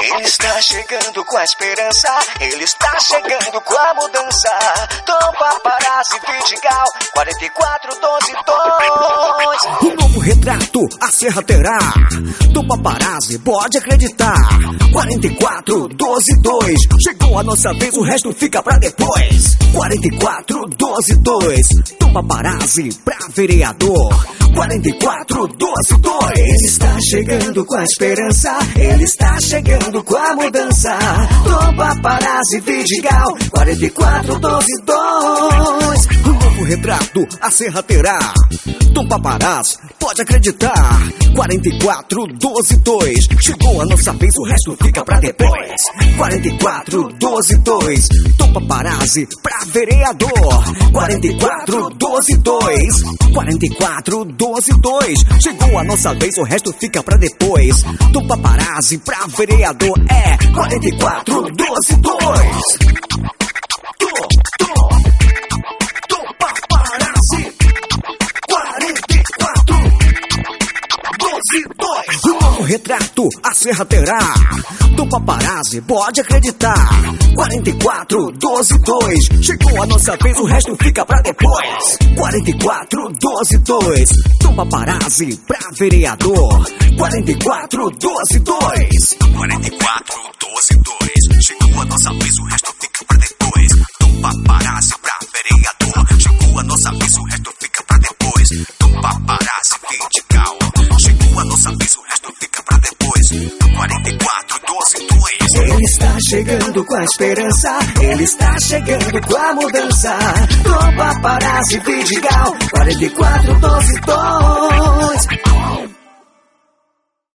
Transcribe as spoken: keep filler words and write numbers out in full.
Ele está chegando com a esperança, ele está chegando com a mudança. Tom Paparazzi Vidigal, quarenta e quatro, doze, dois. Um novo retrato a Serra terá. Tom Paparazzi, pode acreditar. quarenta e quatro, doze, dois. Chegou a nossa vez, o resto fica pra depois. quarenta e quatro, doze, dois. Tom Paparazzi pra vereador. quarenta e quatro, doze, dois. Ele está chegando com a esperança, ele está chegando com a mudança. Tom Paparazzi Vidigal, quarenta e quatro, doze, dois. Um novo retrato a Serra terá. Tom Paparazzi, pode acreditar. quarenta e quatro, doze, dois. Chegou a nossa vez, o resto fica pra depois. quarenta e quatro, doze, dois. Tom Paparazzi pra vereador. quarenta e quatro, doze, dois. quarenta e quatro, doze, dois. Chegou a nossa vez, o resto fica pra depois. Tom Paparazzi pra vereador é quarenta e quatro, doze, dois. Tom, Tom, Tom Paparazzi quarenta e quatro, doze, dois. Um novo retrato a Serra terá. Tom Paparazzi, pode acreditar. quarenta e quatro, doze, dois. Chegou a nossa vez, o resto fica pra depois. quarenta e quatro, doze, dois. Tom Paparazzi pra vereador. quarenta e quatro, doze, dois. quarenta e quatro, doze, dois. Chegou a nossa vez, o resto fica pra depois. Tom Paparazzi pra vereador. Chegou a nossa vez, o resto fica pra depois. Tom Paparazzi Vidigal. Chegou a nossa vez, o resto fica pra depois. quarenta e quatro, doze, dois. Ele está chegando com a esperança, ele está chegando com a mudança. Tom Paparazzi Vidigal, quarenta e quatro, doze, dois.